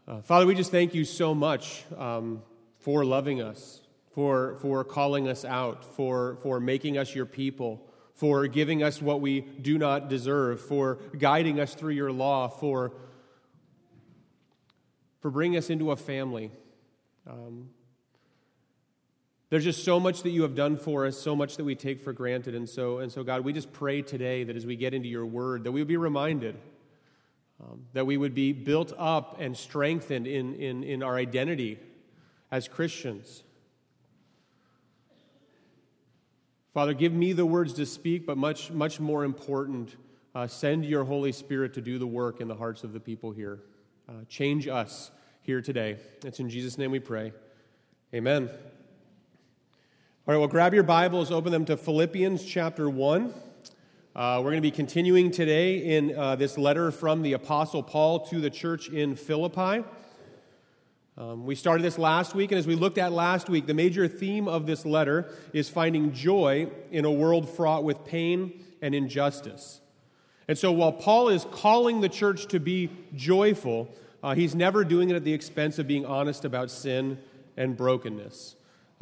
Father, we just thank you so much for loving us, for calling us out, for making us your people, for giving us what we do not deserve, for guiding us through your law, for bringing us into a family. There's just so much that you have done for us, so much that we take for granted. And so God, we just pray today that as we get into your word, that we would be reminded, that we would be built up and strengthened in our identity as Christians. Father, give me the words to speak, but much more important, send your Holy Spirit to do the work in the hearts of the people here. Change us here today. It's in Jesus' name we pray. Amen. All right, well, grab your Bibles, open them to Philippians chapter 1. We're going to be continuing today in this letter from the Apostle Paul to the church in Philippi. We started this last week, and as we looked at last week, the major theme of this letter is finding joy in a world fraught with pain and injustice. And so while Paul is calling the church to be joyful, he's never doing it at the expense of being honest about sin and brokenness.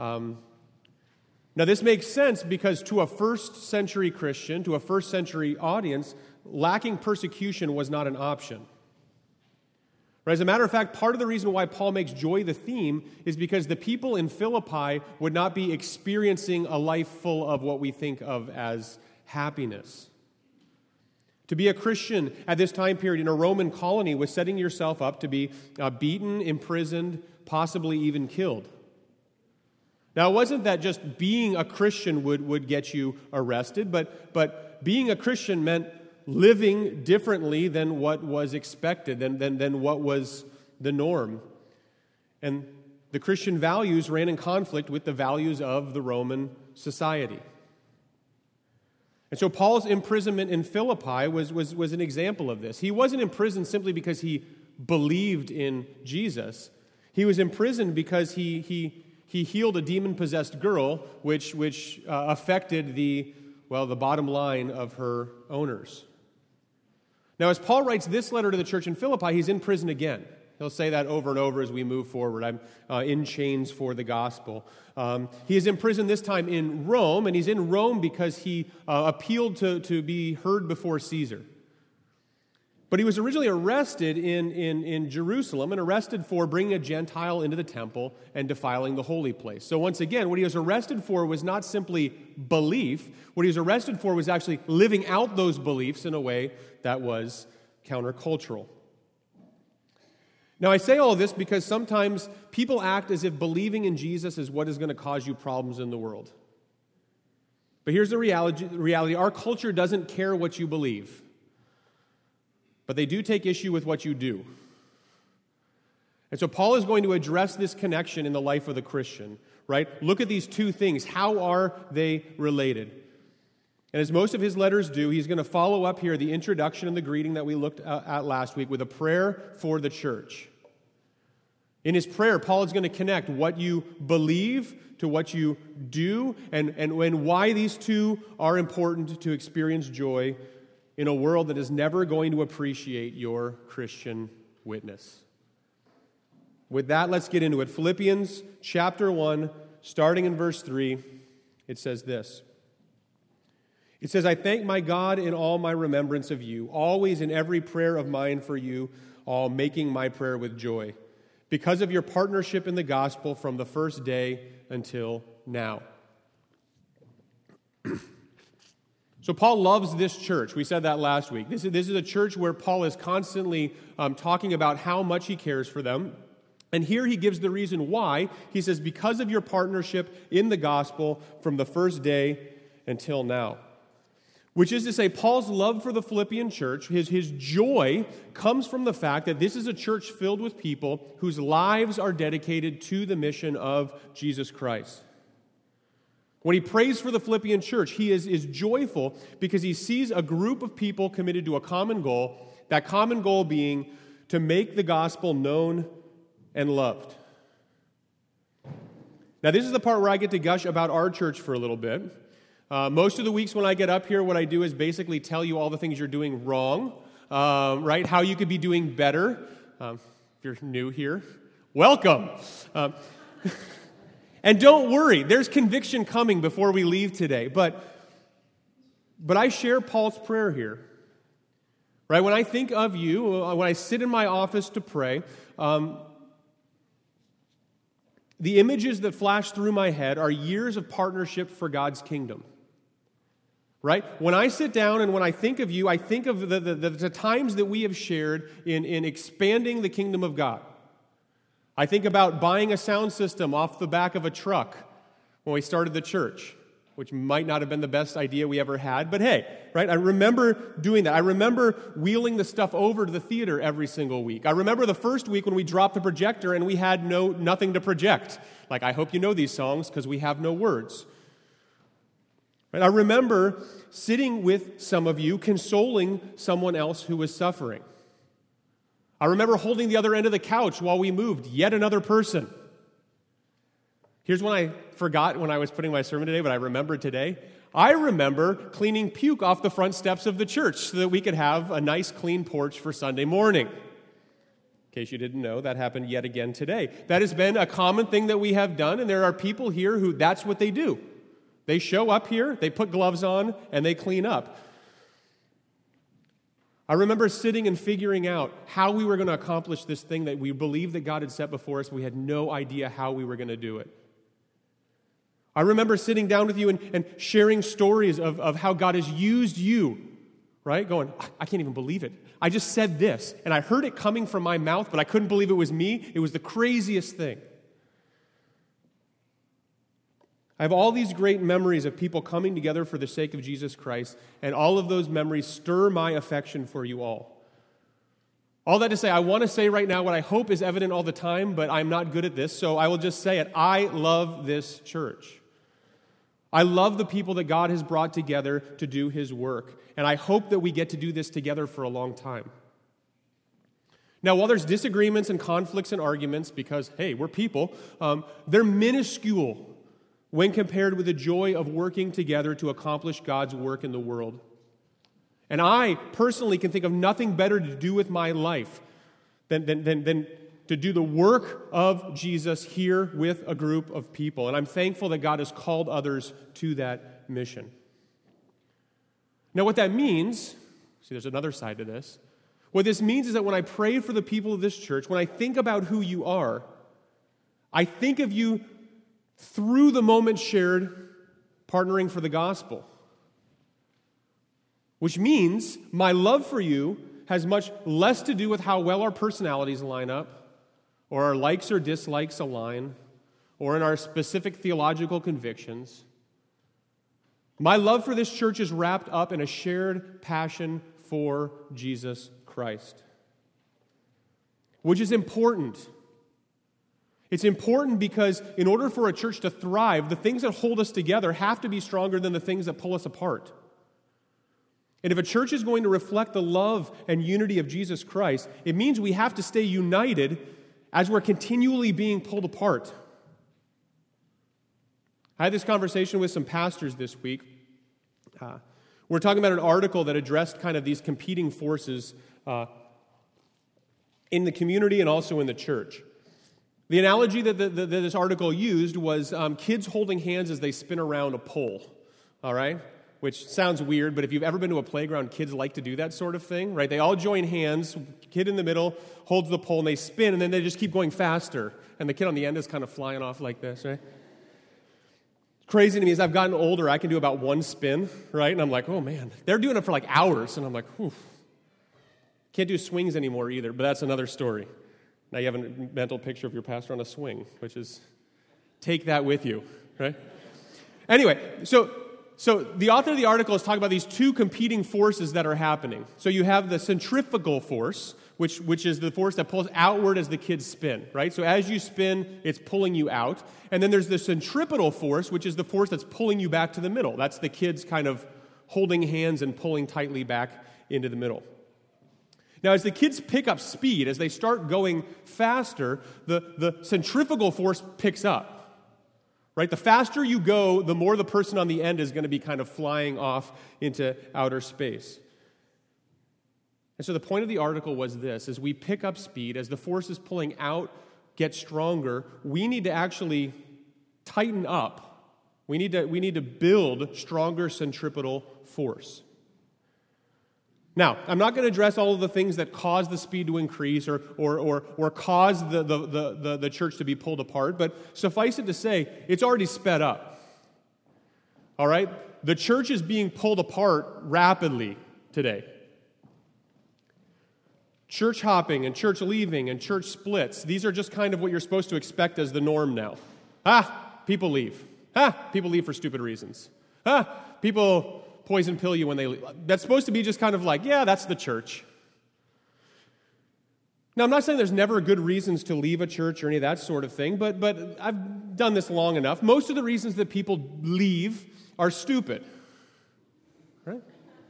Now, this makes sense because to a first century Christian, to a first century audience, lacking persecution was not an option. As a matter of fact, part of the reason why Paul makes joy the theme is because the people in Philippi would not be experiencing a life full of what we think of as happiness. To be a Christian at this time period in a Roman colony was setting yourself up to be beaten, imprisoned, possibly even killed. Now, it wasn't that just being a Christian would get you arrested, but being a Christian meant living differently than what was expected, than what was the norm. And the Christian values ran in conflict with the values of the Roman society. And so Paul's imprisonment in Philippi was an example of this. He wasn't imprisoned simply because he believed in Jesus. He was imprisoned because he healed a demon-possessed girl, which affected the bottom line of her owners. Now, as Paul writes this letter to the church in Philippi, he's in prison again. He'll say that over and over as we move forward. I'm in chains for the gospel. He is in prison this time in Rome, and he's in Rome because he appealed to be heard before Caesar. But he was originally arrested in Jerusalem and arrested for bringing a Gentile into the temple and defiling the holy place. So once again, what he was arrested for was not simply belief. What he was arrested for was actually living out those beliefs in a way that was countercultural. Now, I say all of this because sometimes people act as if believing in Jesus is what is going to cause you problems in the world. But here's the reality. Our culture doesn't care what you believe. But they do take issue with what you do. And so Paul is going to address this connection in the life of the Christian, right? Look at these two things. How are they related? And as most of his letters do, he's going to follow up here the introduction and the greeting that we looked at last week with a prayer for the church. In his prayer, Paul is going to connect what you believe to what you do and why these two are important to experience joy in a world that is never going to appreciate your Christian witness. With that, let's get into it. Philippians chapter 1, starting in verse 3, it says this. It says, I thank my God in all my remembrance of you, always in every prayer of mine for you, all making my prayer with joy, because of your partnership in the gospel from the first day until now. So Paul loves this church. We said that last week. This is a church where Paul is constantly talking about how much he cares for them. And here he gives the reason why. He says, because of your partnership in the gospel from the first day until now. Which is to say, Paul's love for the Philippian church, his joy, comes from the fact that this is a church filled with people whose lives are dedicated to the mission of Jesus Christ. When he prays for the Philippian church, he is joyful because he sees a group of people committed to a common goal, that common goal being to make the gospel known and loved. Now, this is the part where I get to gush about our church for a little bit. Most of the weeks when I get up here, what I do is basically tell you all the things you're doing wrong, right? How you could be doing better. If you're new here, welcome. And don't worry, there's conviction coming before we leave today. But I share Paul's prayer here. Right? When I think of you, when I sit in my office to pray, the images that flash through my head are years of partnership for God's kingdom. Right? When I sit down and when I think of you, I think of the times that we have shared in expanding the kingdom of God. I think about buying a sound system off the back of a truck when we started the church, which might not have been the best idea we ever had, but hey, right? I remember doing that. I remember wheeling the stuff over to the theater every single week. I remember the first week when we dropped the projector and we had nothing to project. Like, I hope you know these songs because we have no words. Right? I remember sitting with some of you, consoling someone else who was suffering. I remember holding the other end of the couch while we moved yet another person. Here's when I forgot when I was putting my sermon today, but I remembered today. I remember cleaning puke off the front steps of the church so that we could have a nice clean porch for Sunday morning. In case you didn't know, that happened yet again today. That has been a common thing that we have done, and there are people here who that's what they do. They show up here, they put gloves on, and they clean up. I remember sitting and figuring out how we were going to accomplish this thing that we believed that God had set before us. We had no idea how we were going to do it. I remember sitting down with you and sharing stories of how God has used you, right? Going, I can't even believe it. I just said this, and I heard it coming from my mouth, but I couldn't believe it was me. It was the craziest thing. I have all these great memories of people coming together for the sake of Jesus Christ, and all of those memories stir my affection for you all. All that to say, I want to say right now what I hope is evident all the time, but I'm not good at this, so I will just say it. I love this church. I love the people that God has brought together to do His work, and I hope that we get to do this together for a long time. Now, while there's disagreements and conflicts and arguments, because, hey, we're people, they're minuscule when compared with the joy of working together to accomplish God's work in the world. And I personally can think of nothing better to do with my life than to do the work of Jesus here with a group of people. And I'm thankful that God has called others to that mission. Now, what that means, see, there's another side to this. What this means is that when I pray for the people of this church, when I think about who you are, I think of you through the moment shared, partnering for the gospel. Which means my love for you has much less to do with how well our personalities line up, or our likes or dislikes align, or in our specific theological convictions. My love for this church is wrapped up in a shared passion for Jesus Christ, which is important. It's important because in order for a church to thrive, the things that hold us together have to be stronger than the things that pull us apart. And if a church is going to reflect the love and unity of Jesus Christ, it means we have to stay united as we're continually being pulled apart. I had this conversation with some pastors this week. We're talking about an article that addressed kind of these competing forces in the community and also in the church. The analogy that this article used was kids holding hands as they spin around a pole, all right? Which sounds weird, but if you've ever been to a playground, kids like to do that sort of thing, right? They all join hands, kid in the middle holds the pole, and they spin, and then they just keep going faster, and the kid on the end is kind of flying off like this, right? Crazy to me, as I've gotten older, I can do about one spin, right? And I'm like, oh man, they're doing it for like hours, and I'm like, whew. Can't do swings anymore either, but that's another story. Now you have a mental picture of your pastor on a swing, which is, take that with you, right? Anyway, so the author of the article is talking about these two competing forces that are happening. So you have the centrifugal force, which is the force that pulls outward as the kids spin, right? So as you spin, it's pulling you out. And then there's the centripetal force, which is the force that's pulling you back to the middle. That's the kids kind of holding hands and pulling tightly back into the middle. Now, as the kids pick up speed, as they start going faster, the centrifugal force picks up, right? The faster you go, the more the person on the end is going to be kind of flying off into outer space. And so the point of the article was this: as we pick up speed, as the forces pulling out get stronger, we need to actually tighten up. We need to build stronger centripetal force. Now, I'm not going to address all of the things that cause the speed to increase or cause the church to be pulled apart, but suffice it to say, it's already sped up. All right? The church is being pulled apart rapidly today. Church hopping and church leaving and church splits, these are just kind of what you're supposed to expect as the norm now. People leave. People leave for stupid reasons. People poison pill you when they leave. That's supposed to be just kind of like, yeah, that's the church. Now, I'm not saying there's never good reasons to leave a church or any of that sort of thing, but I've done this long enough. Most of the reasons that people leave are stupid. Right?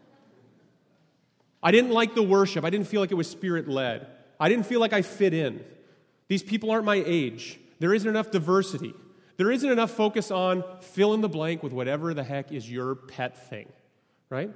I didn't like the worship. I didn't feel like it was Spirit-led. I didn't feel like I fit in. These people aren't my age. There isn't enough diversity. There isn't enough focus on fill in the blank with whatever the heck is your pet thing. Right?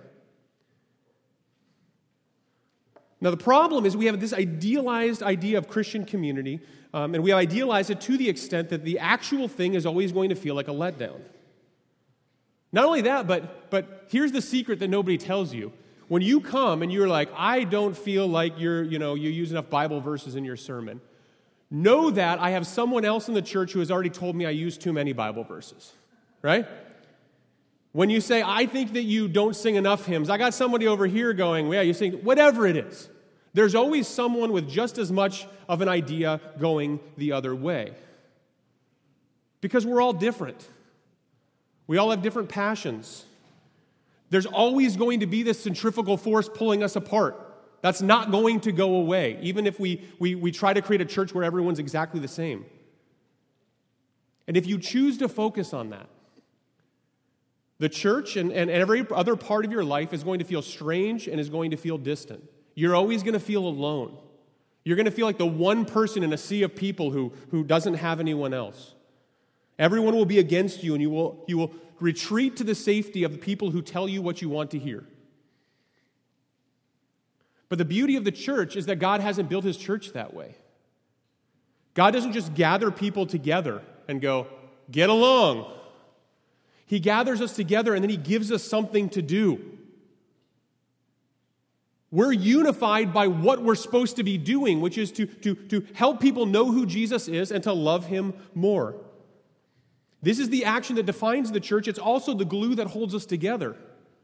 Now, the problem is we have this idealized idea of Christian community, and we have idealized it to the extent that the actual thing is always going to feel like a letdown. Not only that, but here's the secret that nobody tells you. When you come and you're like, I don't feel like you use enough Bible verses in your sermon, know that I have someone else in the church who has already told me I use too many Bible verses. Right? When you say, I think that you don't sing enough hymns, I got somebody over here going, well, yeah, you sing, whatever it is. There's always someone with just as much of an idea going the other way. Because we're all different. We all have different passions. There's always going to be this centrifugal force pulling us apart. That's not going to go away, even if we try to create a church where everyone's exactly the same. And if you choose to focus on that, the church and every other part of your life is going to feel strange and is going to feel distant. You're always going to feel alone. You're going to feel like the one person in a sea of people who doesn't have anyone else. Everyone will be against you, and you will retreat to the safety of the people who tell you what you want to hear. But the beauty of the church is that God hasn't built his church that way. God doesn't just gather people together and go, get along. He gathers us together and then he gives us something to do. We're unified by what we're supposed to be doing, which is to help people know who Jesus is and to love him more. This is the action that defines the church. It's also the glue that holds us together.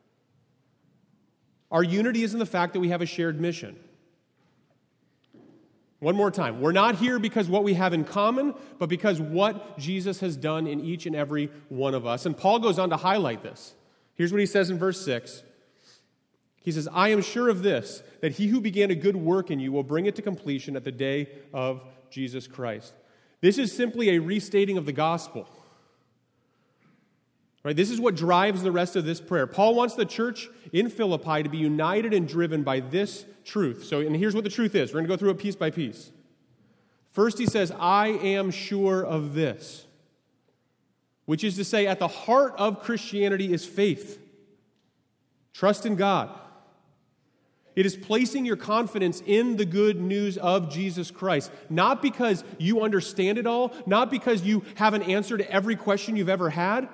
Our unity is in the fact that we have a shared mission. One more time. We're not here because what we have in common, but because what Jesus has done in each and every one of us. And Paul goes on to highlight this. Here's what he says in verse 6. He says, I am sure of this, that he who began a good work in you will bring it to completion at the day of Jesus Christ. This is simply a restating of the gospel. Right? This is what drives the rest of this prayer. Paul wants the church in Philippi to be united and driven by this truth. And here's what the truth is. We're going to go through it piece by piece. First, he says, I am sure of this, which is to say, at the heart of Christianity is faith. Trust in God. It is placing your confidence in the good news of Jesus Christ, not because you understand it all, not because you have an answer to every question you've ever had,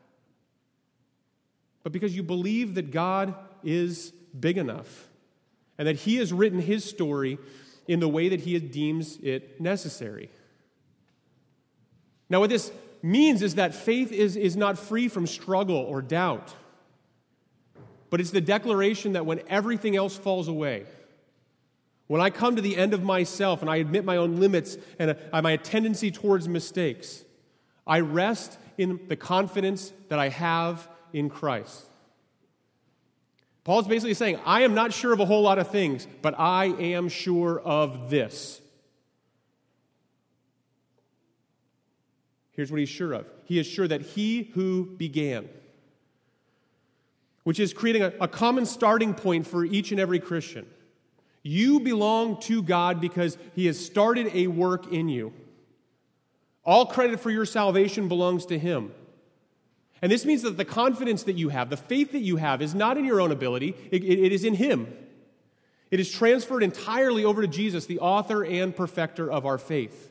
but because you believe that God is big enough and that he has written his story in the way that he deems it necessary. Now, what this means is that faith is not free from struggle or doubt, but it's the declaration that when everything else falls away, when I come to the end of myself and I admit my own limits and my tendency towards mistakes, I rest in the confidence that I have in Christ. Paul's basically saying, I am not sure of a whole lot of things, but I am sure of this. Here's what he's sure of. He is sure that he who began, which is creating a common starting point for each and every Christian. You belong to God because he has started a work in you. All credit for your salvation belongs to him. And this means that the confidence that you have, the faith that you have, is not in your own ability. It is in him. It It is transferred entirely over to Jesus, the author and perfecter of our faith.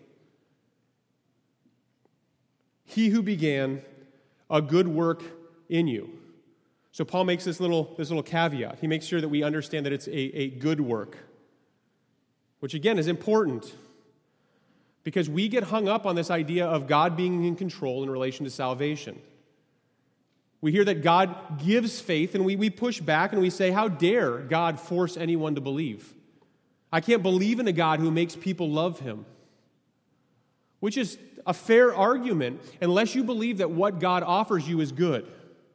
He who began a good work in you. So Paul makes this little caveat. He makes sure that we understand that it's a good work, which again is important because we get hung up on this idea of God being in control in relation to salvation. We hear that God gives faith, and we push back and we say, how dare God force anyone to believe? I can't believe in a God who makes people love him. Which is a fair argument unless you believe that what God offers you is good.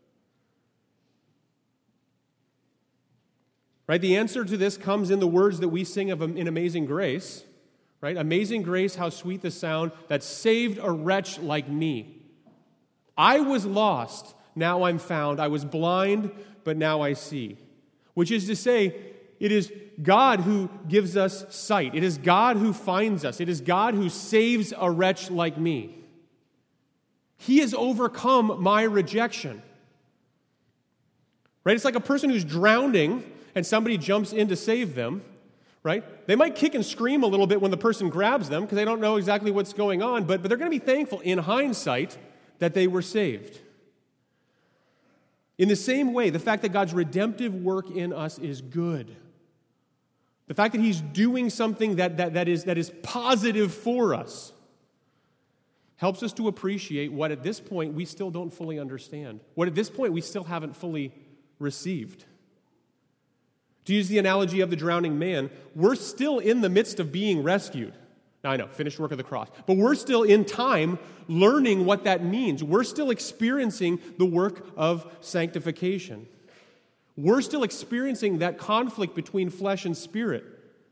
Right? The answer to this comes in the words that we sing in Amazing Grace. Right? Amazing grace, how sweet the sound that saved a wretch like me. I was lost, now I'm found. I was blind, but now I see. Which is to say, it is God who gives us sight. It is God who finds us. It is God who saves a wretch like me. He has overcome my rejection. Right? It's like a person who's drowning and somebody jumps in to save them. Right? They might kick and scream a little bit when the person grabs them because they don't know exactly what's going on, but they're going to be thankful in hindsight that they were saved. In the same way, the fact that God's redemptive work in us is good. The fact that he's doing something that is positive for us helps us to appreciate what at this point we still don't fully understand, what at this point we still haven't fully received. To use the analogy of the drowning man, we're still in the midst of being rescued. Now I know, finished work of the cross. But we're still in time learning what that means. We're still experiencing the work of sanctification. We're still experiencing that conflict between flesh and spirit.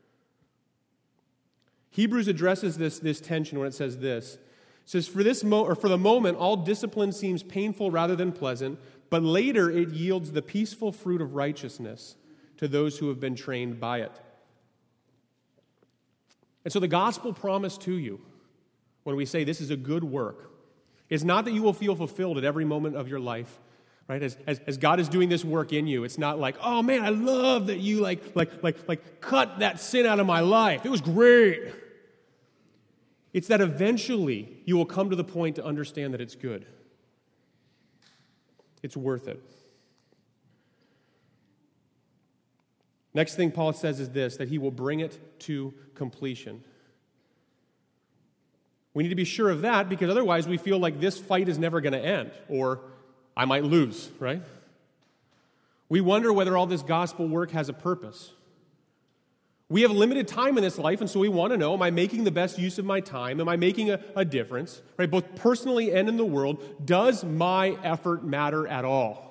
Hebrews addresses this tension when it says this. It says, for the moment, all discipline seems painful rather than pleasant, but later it yields the peaceful fruit of righteousness to those who have been trained by it. And so the gospel promise to you, when we say this is a good work, is not that you will feel fulfilled at every moment of your life, right? As God is doing this work in you, it's not like, oh man, I love that you like cut that sin out of my life. It was great. It's that eventually you will come to the point to understand that it's good. It's worth it. Next thing Paul says is this, that he will bring it to completion. We need to be sure of that because otherwise we feel like this fight is never going to end or I might lose, right? We wonder whether all this gospel work has a purpose. We have limited time in this life, and so we want to know, am I making the best use of my time? Am I making a difference? Right? Both personally and in the world, does my effort matter at all?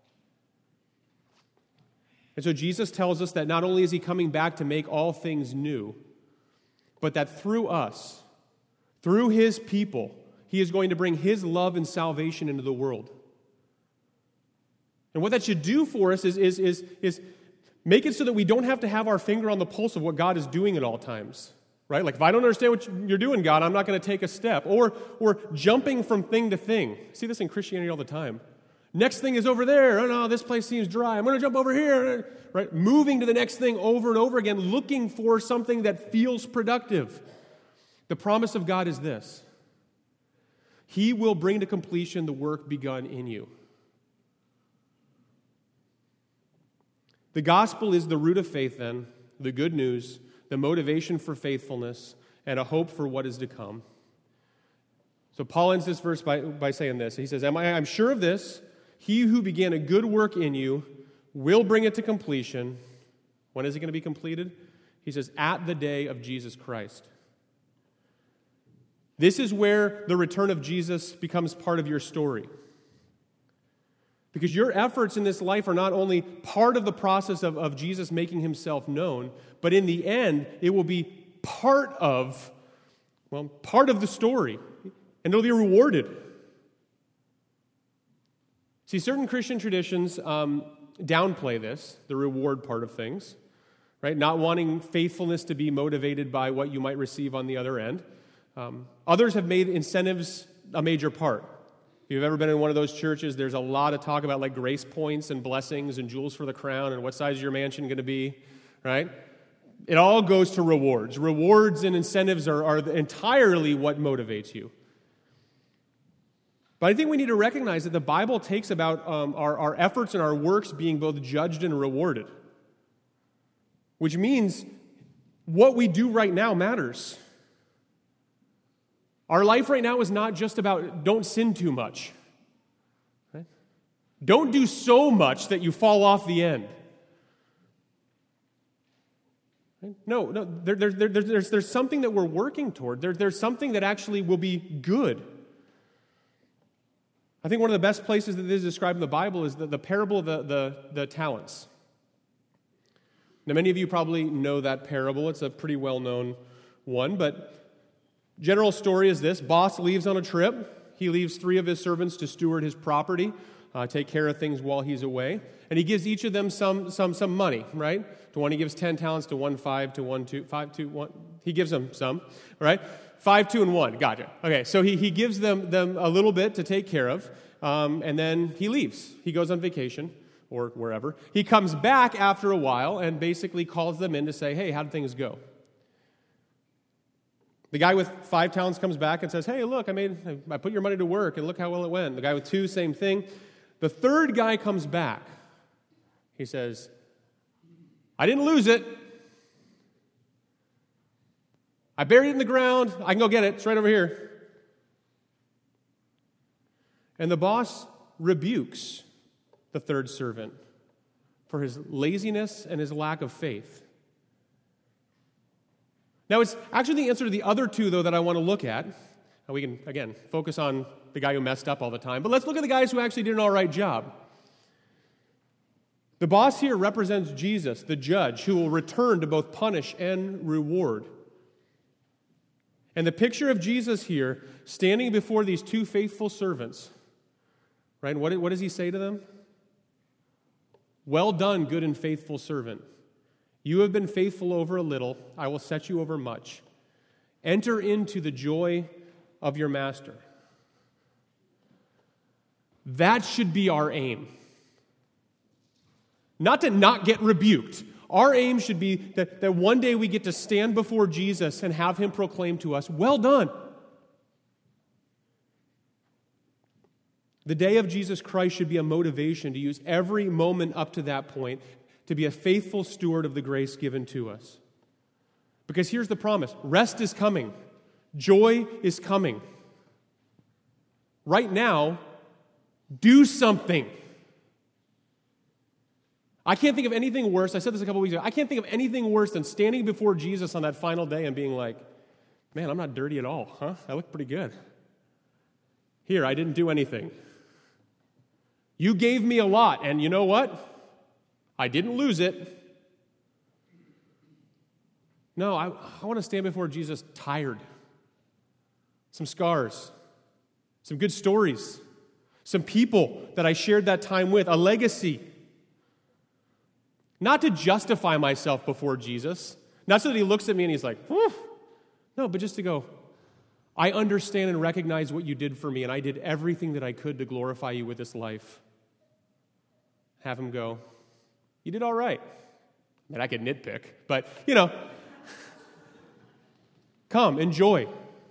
And so Jesus tells us that not only is he coming back to make all things new, but that through us, through his people, he is going to bring his love and salvation into the world. And what that should do for us is make it so that we don't have to have our finger on the pulse of what God is doing at all times. Right? Like if I don't understand what you're doing, God, I'm not going to take a step. Or jumping from thing to thing. I see this in Christianity all the time. Next thing is over there. Oh no, this place seems dry. I'm going to jump over here. Right? Moving to the next thing over and over again, looking for something that feels productive. The promise of God is this. He will bring to completion the work begun in you. The gospel is the root of faith then, the good news, the motivation for faithfulness, and a hope for what is to come. So Paul ends this verse by saying this. He says, I'm sure of this, he who began a good work in you will bring it to completion. When is it going to be completed? He says, at the day of Jesus Christ. This is where the return of Jesus becomes part of your story. Because your efforts in this life are not only part of the process of Jesus making himself known, but in the end, it will be part of the story. And it'll be rewarded. See, certain Christian traditions downplay this, the reward part of things, right? Not wanting faithfulness to be motivated by what you might receive on the other end. Others have made incentives a major part. If you've ever been in one of those churches, there's a lot of talk about like grace points and blessings and jewels for the crown and what size is your mansion going to be, right? It all goes to rewards. Rewards and incentives are entirely what motivates you. But I think we need to recognize that the Bible takes about our efforts and our works being both judged and rewarded, which means what we do right now matters. Our life right now is not just about don't sin too much. Right? Don't do so much that you fall off the end. Right? No, there's something that we're working toward. There's something that actually will be good. I think one of the best places that this is described in the Bible is the parable of the talents. Now, many of you probably know that parable. It's a pretty well-known one, but general story is this. Boss leaves on a trip. He leaves 3 of his servants to steward his property, take care of things while he's away. And he gives each of them some money, right? To one he gives 10 talents, to one 5, to one 2, 5, 2, 1. He gives them some, right? 5, 2, and 1. Gotcha. Okay, so he gives them a little bit to take care of, and then he leaves. He goes on vacation or wherever. He comes back after a while and basically calls them in to say, hey, how'd things go? The guy with 5 talents comes back and says, hey, look, I put your money to work, and look how well it went. The guy with 2, same thing. The third guy comes back. He says, I didn't lose it. I buried it in the ground. I can go get it. It's right over here. And the boss rebukes the third servant for his laziness and his lack of faith. Now, it's actually the answer to the other 2, though, that I want to look at. And we can, again, focus on the guy who messed up all the time. But let's look at the guys who actually did an all right job. The boss here represents Jesus, the judge, who will return to both punish and reward. And the picture of Jesus here, standing before these 2 faithful servants, right? And what does he say to them? Well done, good and faithful servant. You have been faithful over a little. I will set you over much. Enter into the joy of your master. That should be our aim. Not to not get rebuked. Our aim should be that one day we get to stand before Jesus and have him proclaim to us, well done. The day of Jesus Christ should be a motivation to use every moment up to that point to be a faithful steward of the grace given to us. Because here's the promise. Rest is coming. Joy is coming. Right now, do something. I can't think of anything worse. I said this a couple weeks ago. I can't think of anything worse than standing before Jesus on that final day and being like, man, I'm not dirty at all, huh? I look pretty good. Here, I didn't do anything. You gave me a lot, and you know what? I didn't lose it. No, I want to stand before Jesus tired. Some scars. Some good stories. Some people that I shared that time with. A legacy. Not to justify myself before Jesus. Not so that he looks at me and he's like, whew. No, but just to go, I understand and recognize what you did for me, and I did everything that I could to glorify you with this life. Have him go, you did all right. I mean, I could nitpick, but, come, enjoy.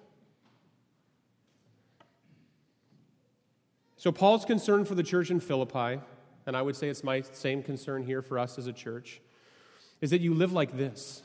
So Paul's concern for the church in Philippi, and I would say it's my same concern here for us as a church, is that you live like this.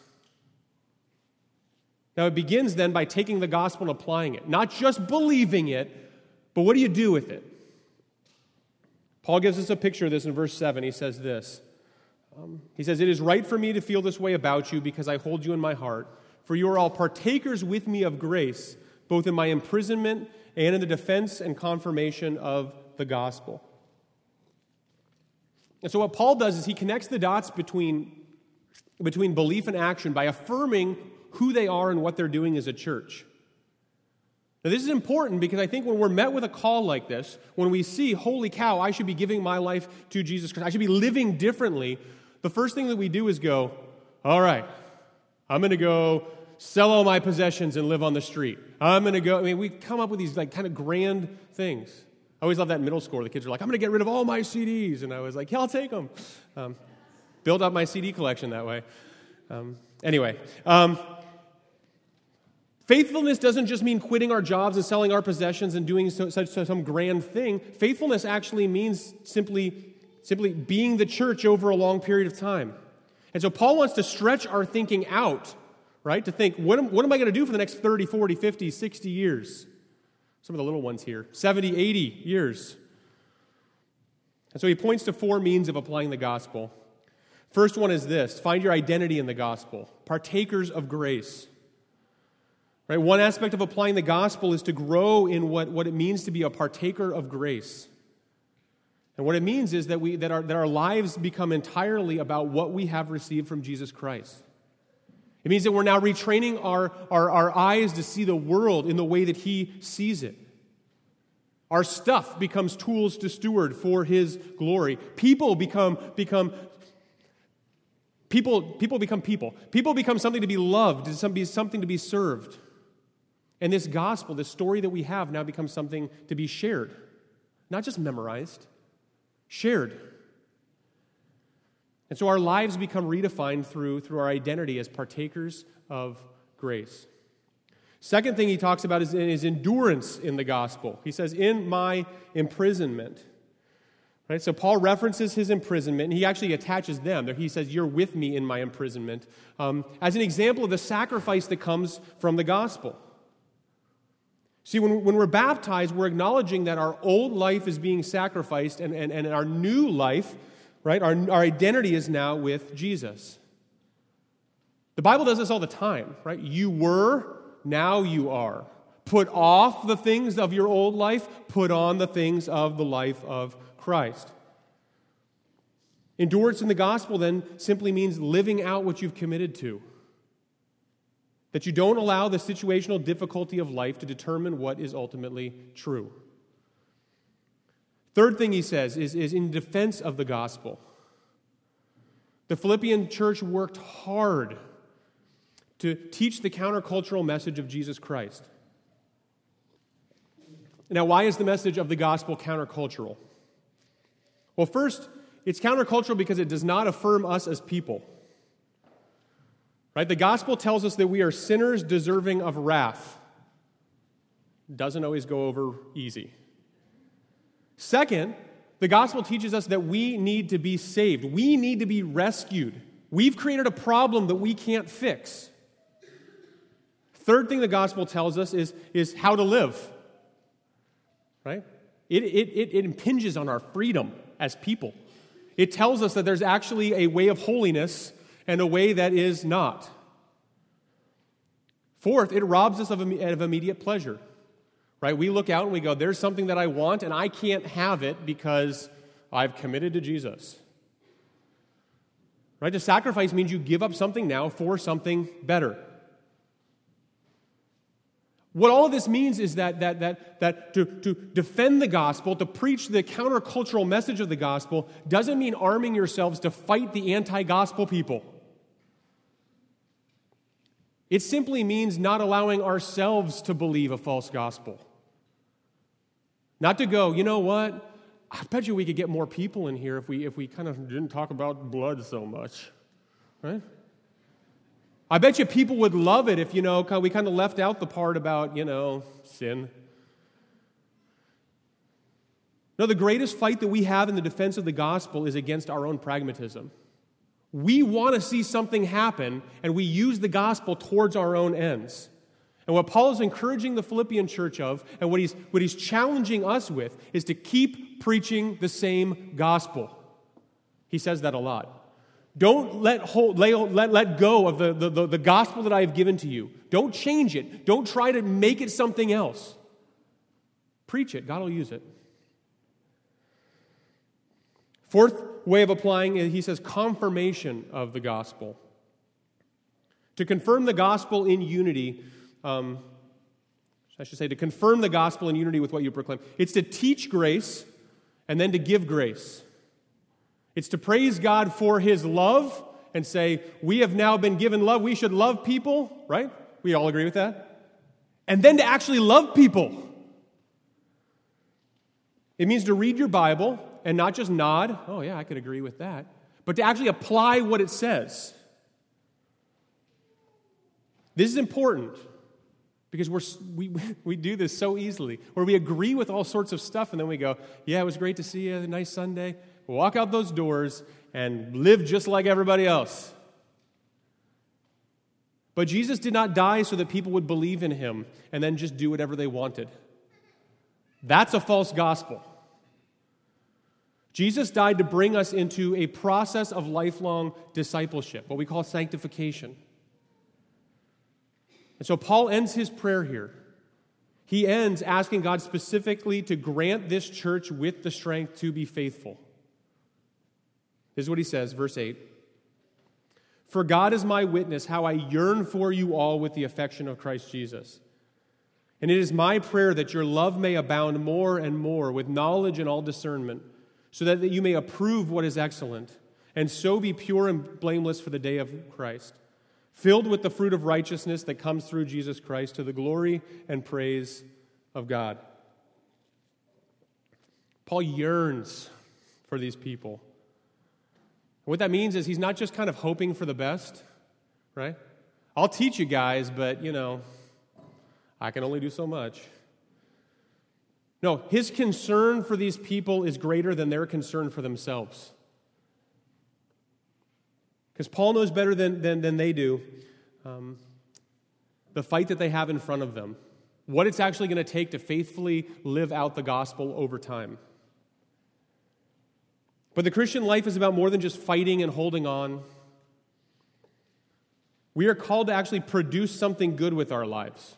Now, it begins then by taking the gospel and applying it. Not just believing it, but what do you do with it? Paul gives us a picture of this in verse 7. He says this. He says, it is right for me to feel this way about you because I hold you in my heart, for you are all partakers with me of grace, both in my imprisonment and in the defense and confirmation of the gospel. And so what Paul does is he connects the dots between belief and action by affirming who they are and what they're doing as a church. Now, this is important because I think when we're met with a call like this, when we see, holy cow, I should be giving my life to Jesus Christ, I should be living differently, the first thing that we do is go, all right, I'm going to go sell all my possessions and live on the street. I'm going to go, we come up with these kind of grand things. I always love that in middle school. The kids are like, I'm going to get rid of all my CDs. And I was like, yeah, I'll take them. Build up my CD collection that way. Anyway, faithfulness doesn't just mean quitting our jobs and selling our possessions and doing some grand thing. Faithfulness actually means simply being the church over a long period of time. And so Paul wants to stretch our thinking out, right? To think, what am I going to do for the next 30, 40, 50, 60 years? Some of the little ones here, 70, 80 years. And so he points to 4 means of applying the gospel. First one is this: find your identity in the gospel, partakers of grace. Right? One aspect of applying the gospel is to grow in what it means to be a partaker of grace. And what it means is that our lives become entirely about what we have received from Jesus Christ. It means that we're now retraining our eyes to see the world in the way that He sees it. Our stuff becomes tools to steward for His glory. People become people. People become something to be loved, something to be served. And this gospel, this story that we have, now becomes something to be shared. Not just memorized, shared. And so our lives become redefined through our identity as partakers of grace. Second thing he talks about is endurance in the gospel. He says, in my imprisonment. Right? So Paul references his imprisonment, and he actually attaches them. He says, you're with me in my imprisonment, as an example of the sacrifice that comes from the gospel. See, when we're baptized, we're acknowledging that our old life is being sacrificed, and our new life, right, our identity is now with Jesus. The Bible does this all the time, right? You were, now you are. Put off the things of your old life, put on the things of the life of Christ. Endurance in the gospel then simply means living out what you've committed to. That you don't allow the situational difficulty of life to determine what is ultimately true. Third thing he says is in defense of the gospel. The Philippian church worked hard to teach the countercultural message of Jesus Christ. Now, why is the message of the gospel countercultural? Well, first, it's countercultural because it does not affirm us as people. Right? The gospel tells us that we are sinners deserving of wrath. Doesn't always go over easy. Second, the gospel teaches us that we need to be saved. We need to be rescued. We've created a problem that we can't fix. Third thing the gospel tells us is how to live. Right? It impinges on our freedom as people. It tells us that there's actually a way of holiness and a way that is not. Fourth, it robs us of immediate pleasure. Right? We look out and we go, there's something that I want and I can't have it because I've committed to Jesus. Right? To sacrifice means you give up something now for something better. What all of this means is that to defend the gospel, to preach the countercultural message of the gospel, doesn't mean arming yourselves to fight the anti-gospel people. It simply means not allowing ourselves to believe a false gospel. Not to go, you know what? I bet you we could get more people in here if we kind of didn't talk about blood so much. Right? I bet you people would love it if, we kind of left out the part about, sin. No, the greatest fight that we have in the defense of the gospel is against our own pragmatism. We want to see something happen, and we use the gospel towards our own ends. And what Paul is encouraging the Philippian church of, and what he's challenging us with, is to keep preaching the same gospel. He says that a lot. Don't let go of the gospel that I have given to you. Don't change it. Don't try to make it something else. Preach it. God will use it. Fourth way of applying it, he says, confirmation of the gospel. To confirm the gospel in unity, to confirm the gospel in unity with what you proclaim. It's to teach grace and then to give grace. It's to praise God for His love and say, we have now been given love. We should love people, right? We all agree with that. And then to actually love people. It means to read your Bible and not just nod, oh yeah, I could agree with that, but to actually apply what it says. This is important because we do this so easily, where we agree with all sorts of stuff and then we go, yeah, it was great to see you, a nice Sunday. We'll walk out those doors and live just like everybody else. But Jesus did not die so that people would believe in him and then just do whatever they wanted. That's a false gospel. Jesus died to bring us into a process of lifelong discipleship, what we call sanctification. And so Paul ends his prayer here. He ends asking God specifically to grant this church with the strength to be faithful. This is what he says, verse 8. For God is my witness, how I yearn for you all with the affection of Christ Jesus. And it is my prayer that your love may abound more and more with knowledge and all discernment, so that you may approve what is excellent, and so be pure and blameless for the day of Christ, filled with the fruit of righteousness that comes through Jesus Christ to the glory and praise of God. Paul yearns for these people. What that means is he's not just kind of hoping for the best, right? I'll teach you guys, but, I can only do so much. No, his concern for these people is greater than their concern for themselves. Because Paul knows better than they do the fight that they have in front of them, what it's actually going to take to faithfully live out the gospel over time. But the Christian life is about more than just fighting and holding on. We are called to actually produce something good with our lives.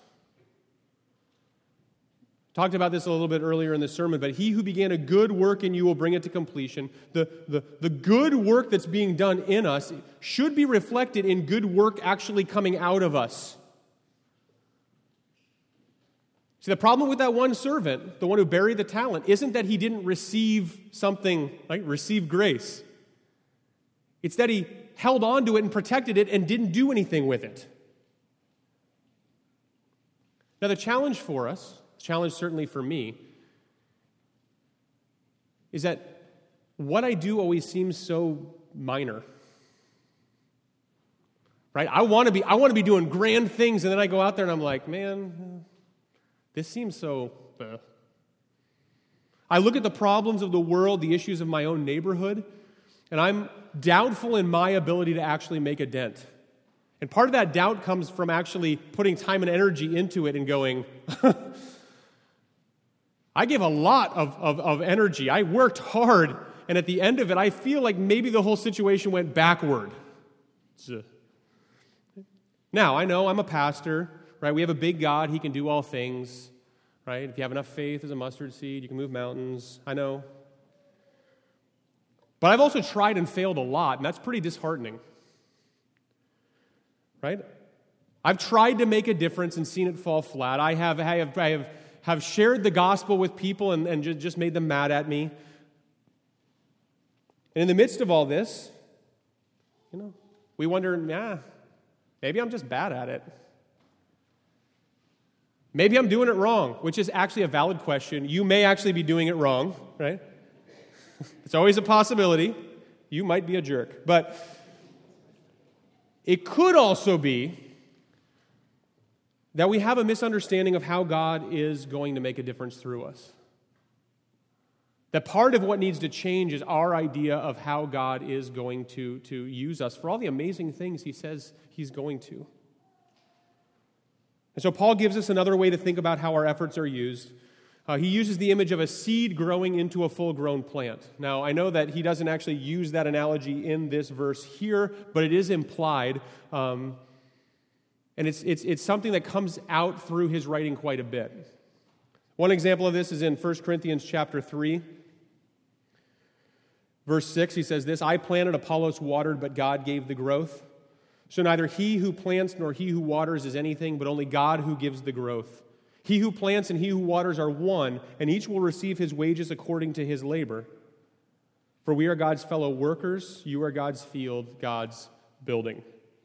Talked about this a little bit earlier in the sermon, but he who began a good work in you will bring it to completion. The good work that's being done in us should be reflected in good work actually coming out of us. See, the problem with that one servant, the one who buried the talent, isn't that he didn't receive something, like receive grace. It's that he held on to it and protected it and didn't do anything with it. Now, the challenge for us, challenge certainly for me, is that what I do always seems so minor. Right? I want to be doing grand things, and then I go out there and I'm like, man, this seems so... I look at the problems of the world, the issues of my own neighborhood, and I'm doubtful in my ability to actually make a dent. And part of that doubt comes from actually putting time and energy into it and going, I give a lot of energy. I worked hard, and at the end of it, I feel like maybe the whole situation went backward. Now, I know I'm a pastor, right? We have a big God. He can do all things, right? If you have enough faith as a mustard seed, you can move mountains. I know. But I've also tried and failed a lot, and that's pretty disheartening, right? I've tried to make a difference and seen it fall flat. I have shared the gospel with people and just made them mad at me. And in the midst of all this, we wonder, maybe I'm just bad at it. Maybe I'm doing it wrong, which is actually a valid question. You may actually be doing it wrong, right? It's always a possibility. You might be a jerk. But it could also be that we have a misunderstanding of how God is going to make a difference through us. That part of what needs to change is our idea of how God is going to use us for all the amazing things he says he's going to. And so Paul gives us another way to think about how our efforts are used. He uses the image of a seed growing into a full-grown plant. Now, I know that he doesn't actually use that analogy in this verse here, but it is implied. And it's something that comes out through his writing quite a bit. One example of this is in 1 Corinthians chapter 3. Verse 6, he says this, I planted, Apollos watered, but God gave the growth. So neither he who plants nor he who waters is anything, but only God who gives the growth. He who plants and he who waters are one, and each will receive his wages according to his labor. For we are God's fellow workers, you are God's field, God's building.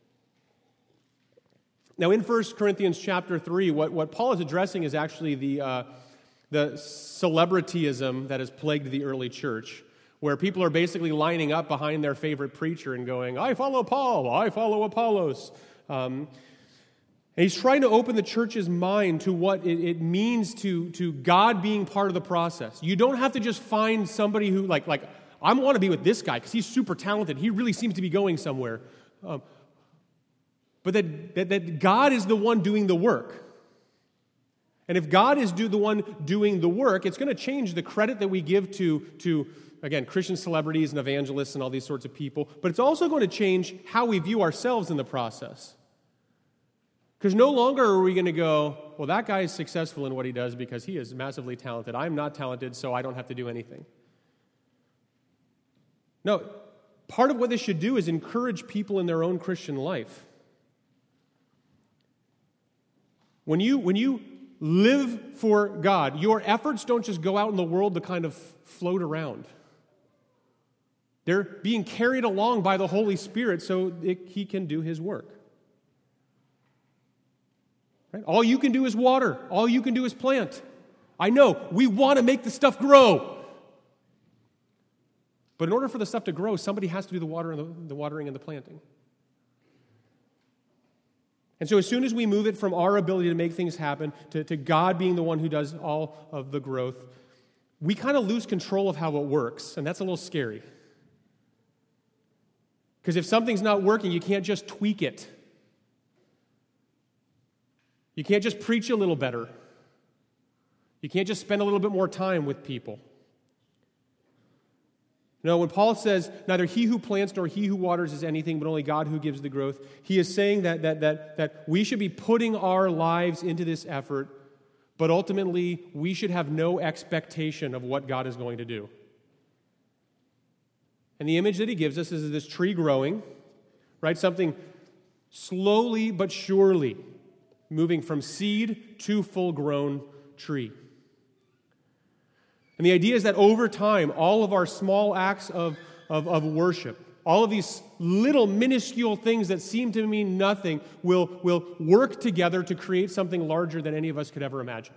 Now in 1 Corinthians chapter 3, what Paul is addressing is actually the celebrityism that has plagued the early church, where people are basically lining up behind their favorite preacher and going, I follow Paul, I follow Apollos. And he's trying to open the church's mind to what it means to God being part of the process. You don't have to just find somebody who, like I want to be with this guy because he's super talented. He really seems to be going somewhere. But that God is the one doing the work. And if God is the one doing the work, it's going to change the credit that we give to again, Christian celebrities and evangelists and all these sorts of people. But it's also going to change how we view ourselves in the process. Because no longer are we going to go, well, that guy is successful in what he does because he is massively talented. I'm not talented, so I don't have to do anything. No, part of what this should do is encourage people in their own Christian life. When you live for God, your efforts don't just go out in the world to kind of float around. They're being carried along by the Holy Spirit so He can do His work. Right? All you can do is water. All you can do is plant. I know, we want to make the stuff grow. But in order for the stuff to grow, somebody has to do the watering and the planting. And so as soon as we move it from our ability to make things happen to God being the one who does all of the growth, we kind of lose control of how it works, and that's a little scary. Because if something's not working, you can't just tweak it. You can't just preach a little better. You can't just spend a little bit more time with people. No, when Paul says, neither he who plants nor he who waters is anything, but only God who gives the growth, he is saying that we should be putting our lives into this effort, but ultimately we should have no expectation of what God is going to do. And the image that he gives us is this tree growing, right? Something slowly but surely moving from seed to full-grown tree. And the idea is that over time, all of our small acts of worship, all of these little minuscule things that seem to mean nothing will work together to create something larger than any of us could ever imagine.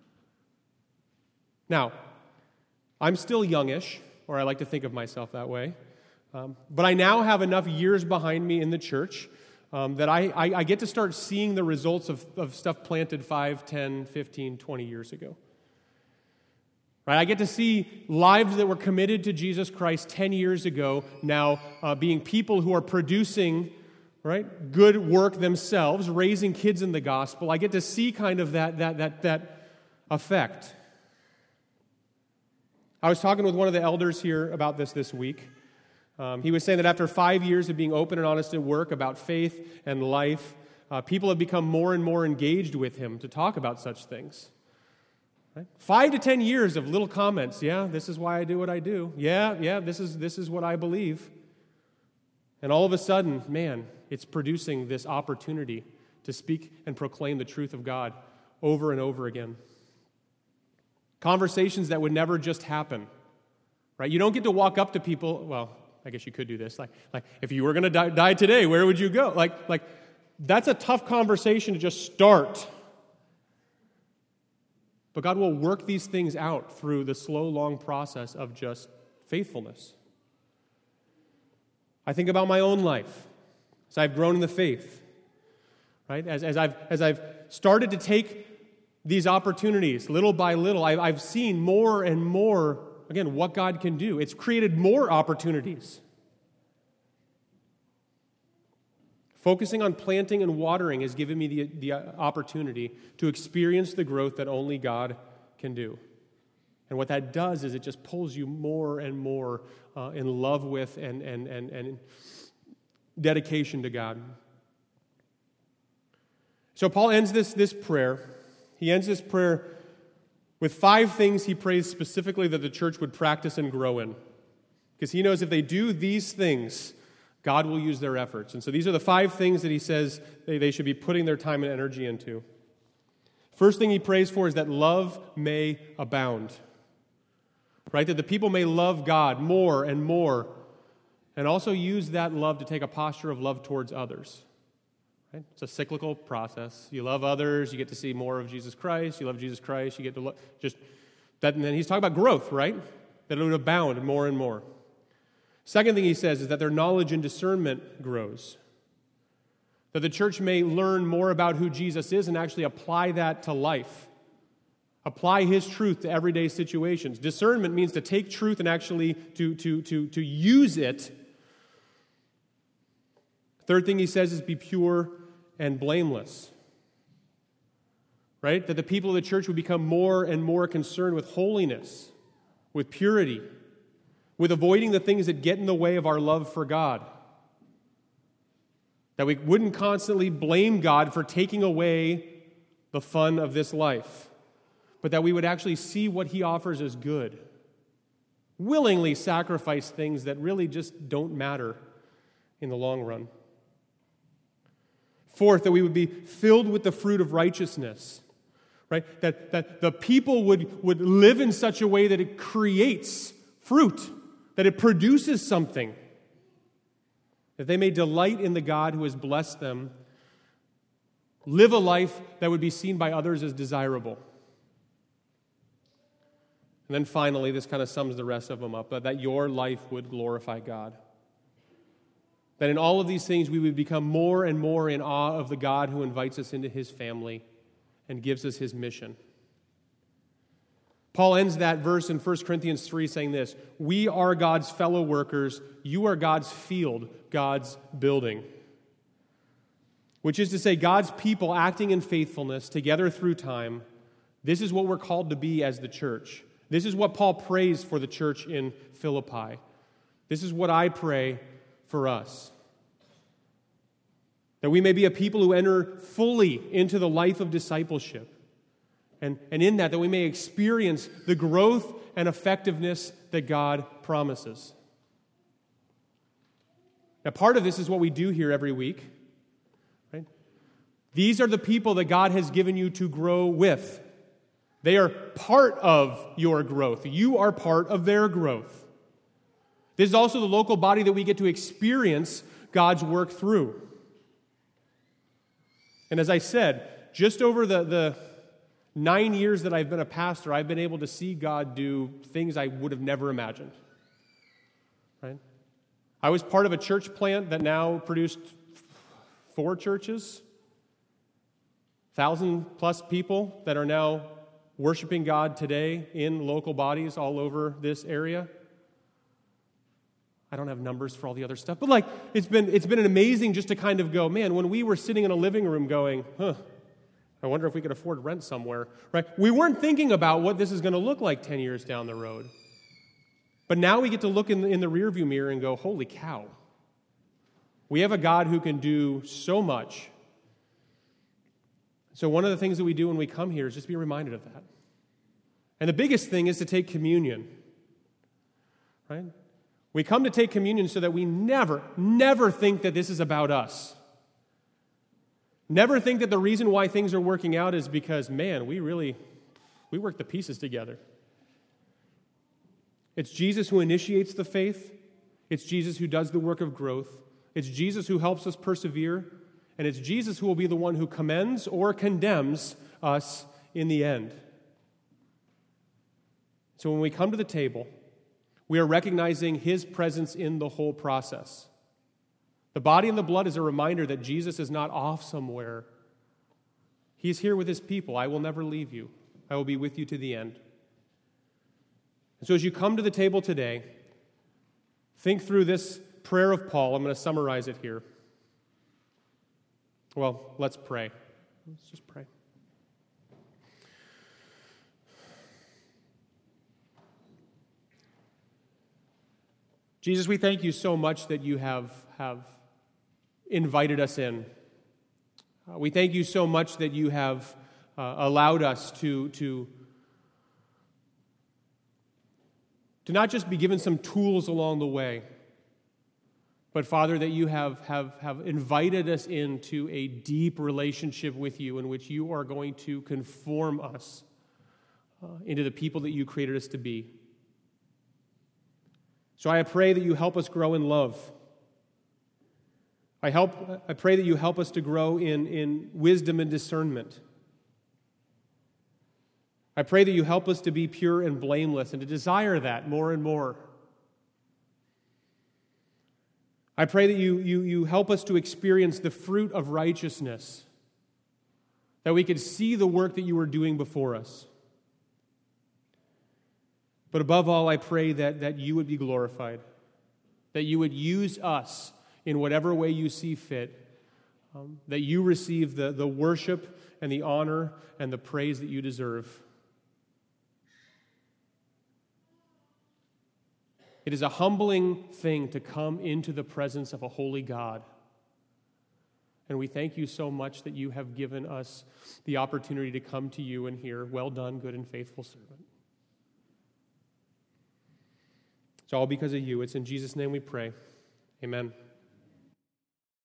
Now, I'm still youngish, or I like to think of myself that way, but I now have enough years behind me in the church that I get to start seeing the results of stuff planted 5, 10, 15, 20 years ago. Right? I get to see lives that were committed to Jesus Christ 10 years ago now being people who are producing, right, good work themselves, raising kids in the gospel. I get to see kind of that effect. I was talking with one of the elders here about this week. He was saying that after 5 years of being open and honest at work about faith and life, people have become more and more engaged with him to talk about such things. Right? 5 to 10 years of little comments. Yeah, this is why I do what I do. Yeah, this is what I believe. And all of a sudden, man, it's producing this opportunity to speak and proclaim the truth of God over and over again. Conversations that would never just happen. Right? You don't get to walk up to people, well, I guess you could do this. Like if you were going to die today, where would you go? Like that's a tough conversation to just start. But God will work these things out through the slow, long process of just faithfulness. I think about my own life as I've grown in the faith, right? As I've started to take these opportunities little by little, I've seen more and more, again, what God can do. It's created more opportunities. Focusing on planting and watering has given me the opportunity to experience the growth that only God can do. And what that does is it just pulls you more and more in love with and dedication to God. So Paul ends this prayer. He ends this prayer with 5 things he prays specifically that the church would practice and grow in. Because he knows if they do these things, God will use their efforts. And so these are the 5 things that he says they should be putting their time and energy into. First thing he prays for is that love may abound. Right? That the people may love God more and more, and also use that love to take a posture of love towards others. Right? It's a cyclical process. You love others, you get to see more of Jesus Christ. You love Jesus Christ, you get to love just that. And then he's talking about growth, right? That it would abound more and more. Second thing he says is that their knowledge and discernment grows. That the church may learn more about who Jesus is and actually apply that to life. Apply his truth to everyday situations. Discernment means to take truth and actually to use it. Third thing he says is be pure and blameless. Right? That the people of the church would become more and more concerned with holiness, with purity, with avoiding the things that get in the way of our love for God. That we wouldn't constantly blame God for taking away the fun of this life, but that we would actually see what he offers as good. Willingly sacrifice things that really just don't matter in the long run. Fourth, that we would be filled with the fruit of righteousness. Right? That the people would live in such a way that it creates fruit, that it produces something. That they may delight in the God who has blessed them, live a life that would be seen by others as desirable. And then finally, this kind of sums the rest of them up, that your life would glorify God. That in all of these things we would become more and more in awe of the God who invites us into his family and gives us his mission. Paul ends that verse in 1 Corinthians 3 saying this, we are God's fellow workers, you are God's field, God's building. Which is to say, God's people acting in faithfulness together through time. This is what we're called to be as the church. This is what Paul prays for the church in Philippi. This is what I pray for us. That we may be a people who enter fully into the life of discipleship. And in that we may experience the growth and effectiveness that God promises. Now, part of this is what we do here every week. Right? These are the people that God has given you to grow with. They are part of your growth. You are part of their growth. This is also the local body that we get to experience God's work through. And as I said, just over the 9 years that I've been a pastor, I've been able to see God do things I would have never imagined. Right? I was part of a church plant that now produced 4 churches, 1,000+ people that are now worshiping God today in local bodies all over this area. I don't have numbers for all the other stuff, but it's been an amazing just to kind of go, man, when we were sitting in a living room going, I wonder if we could afford rent somewhere, right? We weren't thinking about what this is going to look like 10 years down the road. But now we get to look in the rearview mirror and go, holy cow. We have a God who can do so much. So one of the things that we do when we come here is just be reminded of that. And the biggest thing is to take communion, right? We come to take communion so that we never think that this is about us. Never think that the reason why things are working out is because, man, we work the pieces together. It's Jesus who initiates the faith. It's Jesus who does the work of growth. It's Jesus who helps us persevere. And it's Jesus who will be the one who commends or condemns us in the end. So when we come to the table, we are recognizing his presence in the whole process. The body and the blood is a reminder that Jesus is not off somewhere. He's here with his people. I will never leave you. I will be with you to the end. And so as you come to the table today, think through this prayer of Paul. I'm going to summarize it here. Well, let's pray. Let's just pray. Jesus, we thank you so much that you have invited us in. We thank you so much that you have allowed us to not just be given some tools along the way, but Father, that you have invited us into a deep relationship with you in which you are going to conform us into the people that you created us to be. So I pray that you help us grow in love. I pray that you help us to grow in wisdom and discernment. I pray that you help us to be pure and blameless and to desire that more and more. I pray that you help us to experience the fruit of righteousness, that we could see the work that you are doing before us. But above all, I pray that you would be glorified, that you would use us in whatever way you see fit, that you receive the worship and the honor and the praise that you deserve. It is a humbling thing to come into the presence of a holy God. And we thank you so much that you have given us the opportunity to come to you and hear, "Well done, good and faithful servant." It's all because of you. It's in Jesus' name we pray. Amen.